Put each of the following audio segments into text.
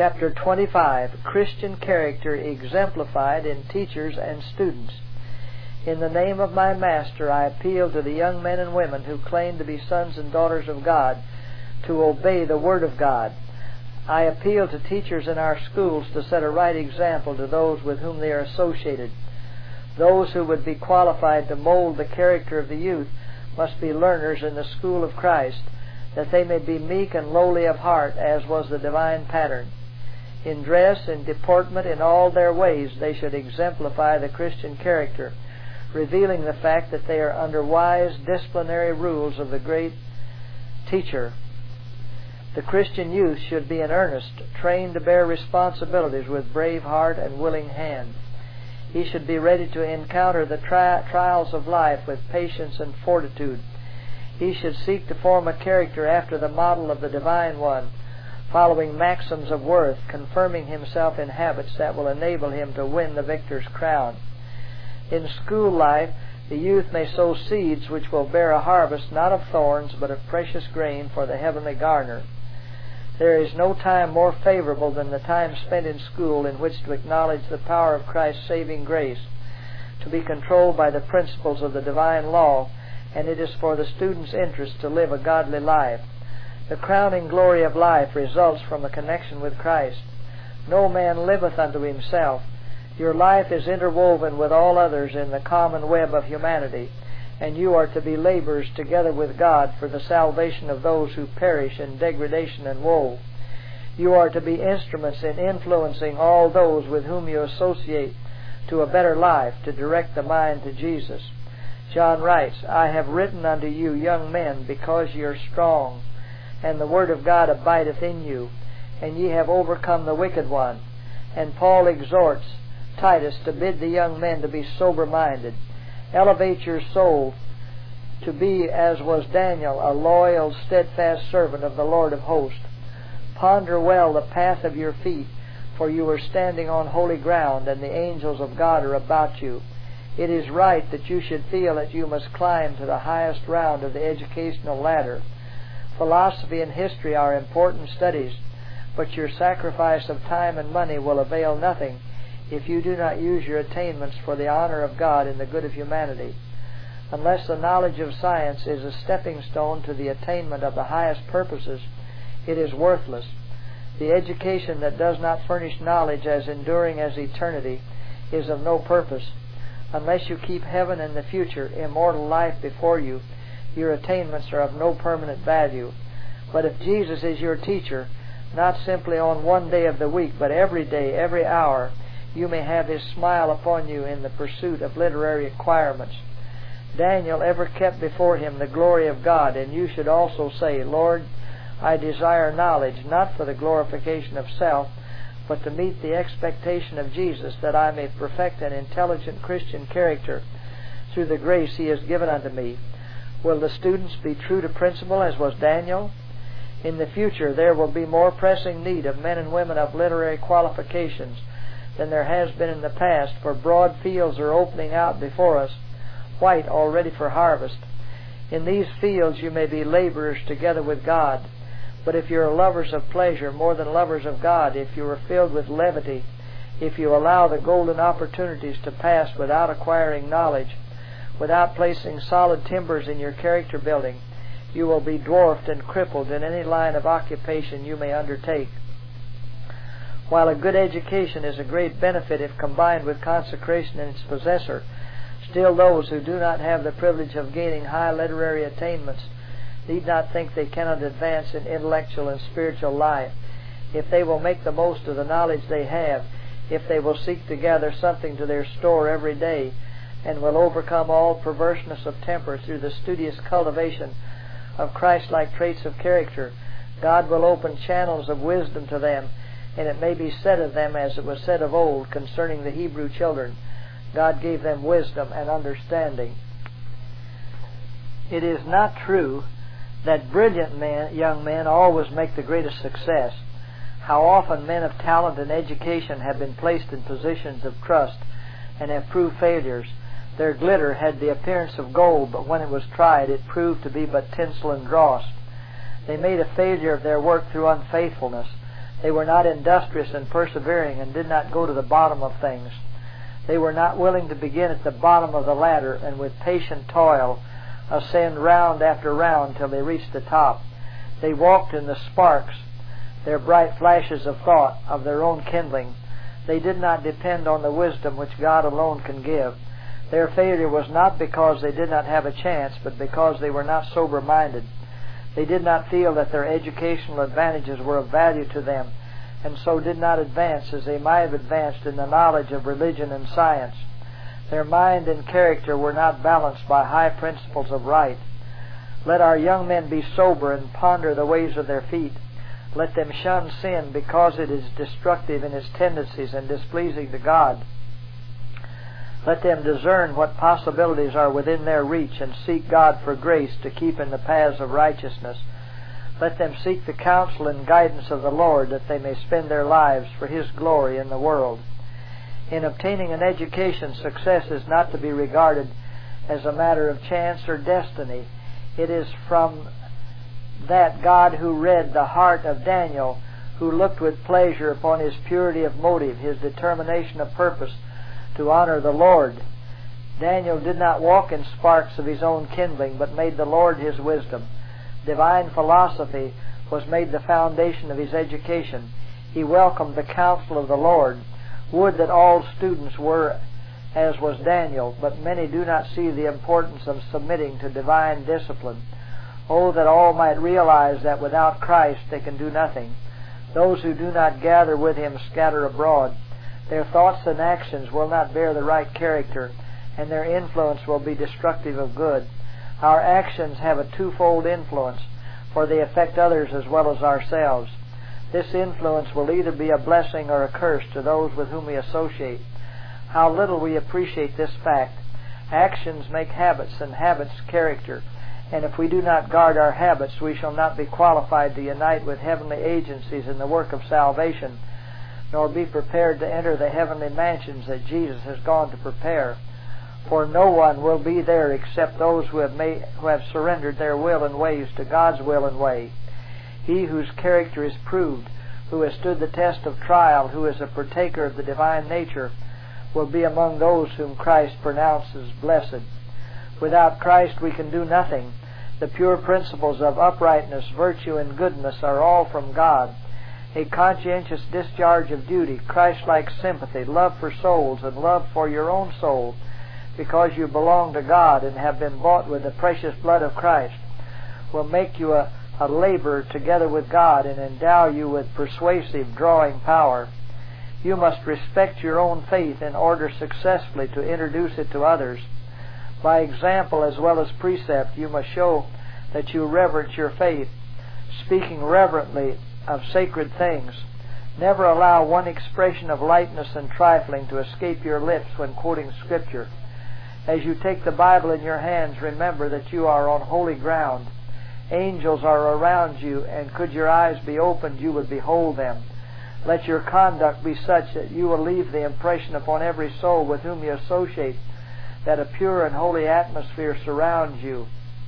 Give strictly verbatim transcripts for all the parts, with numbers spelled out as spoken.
Chapter twenty-five, Christian Character Exemplified in Teachers and Students. In the name of my Master, I appeal to the young men and women who claim to be sons and daughters of God to obey the Word of God. I appeal to teachers in our schools to set a right example to those with whom they are associated. Those who would be qualified to mold the character of the youth must be learners in the school of Christ, that they may be meek and lowly of heart, as was the divine pattern. In dress, in deportment, in all their ways, they should exemplify the Christian character, revealing the fact that they are under wise disciplinary rules of the great teacher. The Christian youth should be in earnest, trained to bear responsibilities with brave heart and willing hand. He should be ready to encounter the tri- trials of life with patience and fortitude. He should seek to form a character after the model of the Divine One, following maxims of worth, confirming himself in habits that will enable him to win the victor's crown. In school life, the youth may sow seeds which will bear a harvest not of thorns, but of precious grain for the heavenly garner. There is no time more favorable than the time spent in school in which to acknowledge the power of Christ's saving grace, to be controlled by the principles of the divine law, and it is for the student's interest to live a godly life. The crowning glory of life results from a connection with Christ. No man liveth unto himself. Your life is interwoven with all others in the common web of humanity, and you are to be laborers together with God for the salvation of those who perish in degradation and woe. You are to be instruments in influencing all those with whom you associate to a better life, to direct the mind to Jesus. John writes, I have written unto you, young men, because ye are strong, and the Word of God abideth in you, and ye have overcome the wicked one. And Paul exhorts Titus to bid the young men to be sober-minded. Elevate your soul to be, as was Daniel, a loyal, steadfast servant of the Lord of hosts. Ponder well the path of your feet, for you are standing on holy ground, and the angels of God are about you. It is right that you should feel that you must climb to the highest round of the educational ladder. Philosophy and history are important studies, but your sacrifice of time and money will avail nothing if you do not use your attainments for the honor of God and the good of humanity. Unless the knowledge of science is a stepping stone to the attainment of the highest purposes, it is worthless. The education that does not furnish knowledge as enduring as eternity is of no purpose. Unless you keep heaven and the future, immortal life before you, your attainments are of no permanent value. But if Jesus is your teacher, not simply on one day of the week, but every day, every hour, you may have His smile upon you in the pursuit of literary acquirements. Daniel ever kept before him the glory of God, and you should also say, Lord, I desire knowledge, not for the glorification of self, but to meet the expectation of Jesus, that I may perfect an intelligent Christian character through the grace He has given unto me. Will the students be true to principle, as was Daniel? In the future, there will be more pressing need of men and women of literary qualifications than there has been in the past, for broad fields are opening out before us, white already for harvest. In these fields you may be laborers together with God. But if you are lovers of pleasure more than lovers of God, if you are filled with levity, if you allow the golden opportunities to pass without acquiring knowledge, without placing solid timbers in your character building, you will be dwarfed and crippled in any line of occupation you may undertake. While a good education is a great benefit if combined with consecration in its possessor, still those who do not have the privilege of gaining high literary attainments need not think they cannot advance in intellectual and spiritual life. If they will make the most of the knowledge they have, if they will seek to gather something to their store every day, and will overcome all perverseness of temper through the studious cultivation of Christ-like traits of character, God will open channels of wisdom to them, and it may be said of them as it was said of old concerning the Hebrew children, God gave them wisdom and understanding. It is not true that brilliant men, young men always make the greatest success. How often men of talent and education have been placed in positions of trust and have proved failures. Their glitter had the appearance of gold, but when it was tried, it proved to be but tinsel and dross. They made a failure of their work through unfaithfulness. They were not industrious and persevering and did not go to the bottom of things. They were not willing to begin at the bottom of the ladder and with patient toil ascend round after round till they reached the top. They walked in the sparks, their bright flashes of thought, of their own kindling. They did not depend on the wisdom which God alone can give. Their failure was not because they did not have a chance, but because they were not sober-minded. They did not feel that their educational advantages were of value to them, and so did not advance as they might have advanced in the knowledge of religion and science. Their mind and character were not balanced by high principles of right. Let our young men be sober and ponder the ways of their feet. Let them shun sin because it is destructive in its tendencies and displeasing to God. Let them discern what possibilities are within their reach and seek God for grace to keep in the paths of righteousness. Let them seek the counsel and guidance of the Lord that they may spend their lives for His glory in the world. In obtaining an education, success is not to be regarded as a matter of chance or destiny. It is from that God who read the heart of Daniel, who looked with pleasure upon his purity of motive, his determination of purpose to honor the Lord. Daniel did not walk in sparks of his own kindling, but made the Lord his wisdom. Divine philosophy was made the foundation of his education. He welcomed the counsel of the Lord. Would that all students were as was Daniel, but many do not see the importance of submitting to divine discipline. Oh, that all might realize that without Christ they can do nothing. Those who do not gather with Him scatter abroad. Their thoughts and actions will not bear the right character, and their influence will be destructive of good. Our actions have a twofold influence, for they affect others as well as ourselves. This influence will either be a blessing or a curse to those with whom we associate. How little we appreciate this fact. Actions make habits, and habits character. And if we do not guard our habits, we shall not be qualified to unite with heavenly agencies in the work of salvation, nor be prepared to enter the heavenly mansions that Jesus has gone to prepare. For no one will be there except those who have made, who have surrendered their will and ways to God's will and way. He whose character is proved, who has stood the test of trial, who is a partaker of the divine nature, will be among those whom Christ pronounces blessed. Without Christ we can do nothing. The pure principles of uprightness, virtue, and goodness are all from God. A conscientious discharge of duty, Christ-like sympathy, love for souls, and love for your own soul, because you belong to God and have been bought with the precious blood of Christ, will make you a, a laborer together with God and endow you with persuasive drawing power. You must respect your own faith in order successfully to introduce it to others. By example as well as precept, you must show that you reverence your faith, speaking reverently of sacred things. Never allow one expression of lightness and trifling to escape your lips when quoting Scripture. As you take the Bible in your hands, remember that you are on holy ground. Angels are around you, and could your eyes be opened, you would behold them. Let your conduct be such that you will leave the impression upon every soul with whom you associate that a pure and holy atmosphere surrounds you.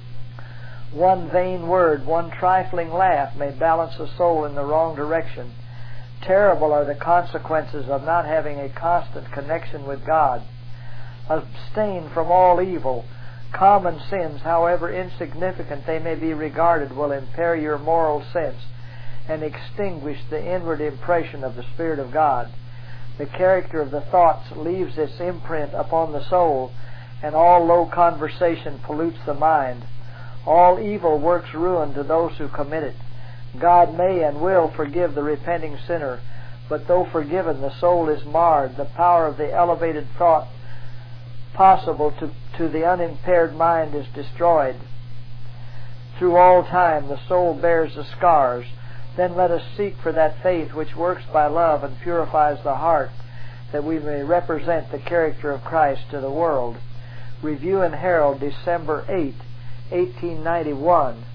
One vain word, one trifling laugh may balance a soul in the wrong direction. Terrible are the consequences of not having a constant connection with God. Abstain from all evil. Common sins, however insignificant they may be regarded, will impair your moral sense and extinguish the inward impression of the Spirit of God. The character of the thoughts leaves its imprint upon the soul, and all low conversation pollutes the mind. All evil works ruin to those who commit it. God may and will forgive the repenting sinner, but though forgiven, the soul is marred. The power of the elevated thought possible to, to the unimpaired mind is destroyed. Through all time the soul bears the scars. Then let us seek for that faith which works by love and purifies the heart, that we may represent the character of Christ to the world. Review and Herald, December eighth, eighteen ninety-one.